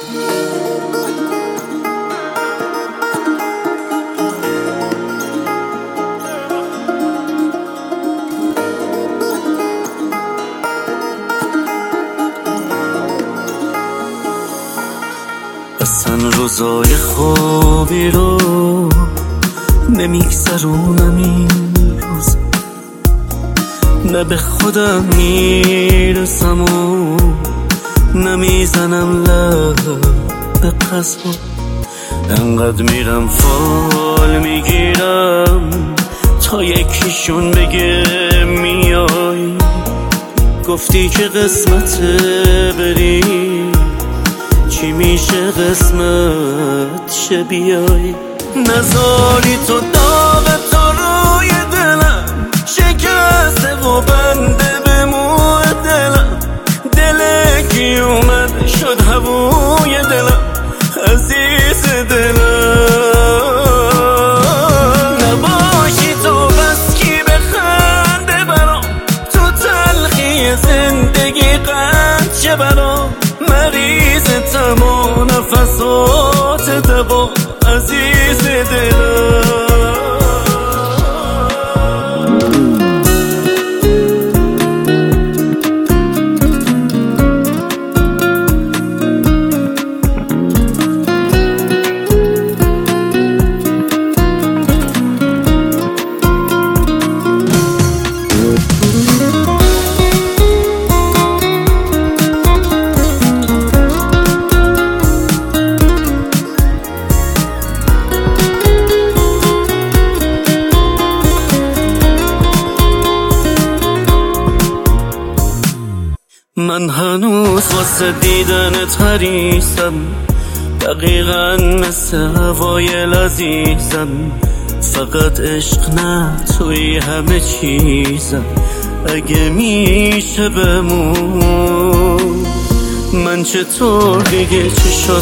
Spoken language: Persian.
اصلا روزای خوبی رو نمیگذرونم این روز، نه به خودم میرسم و نمیزنم لب به قصد، انقدر میرم فال میگیرم تا یکیشون بگه میای. گفتی که قسمته بری، چی میشه قسمت شه بیای. نذاری تو داغ تو روی دلم شکسته و بنده به موی دلم، دل کی اومد شد هوای دلم عزیز دلم. نباشی تو بس کی بخنده برام، تو تلخی زندگی قند شه برام. مریض تمام نفسات دوا عزیز دلم. من هنوز واسه دیدنت حریصم، دقیقاً مثل هوای لذیذم. فقط عشق نه توی همه چیزم، اگه میشه بمون. من چطور دیگه چی شد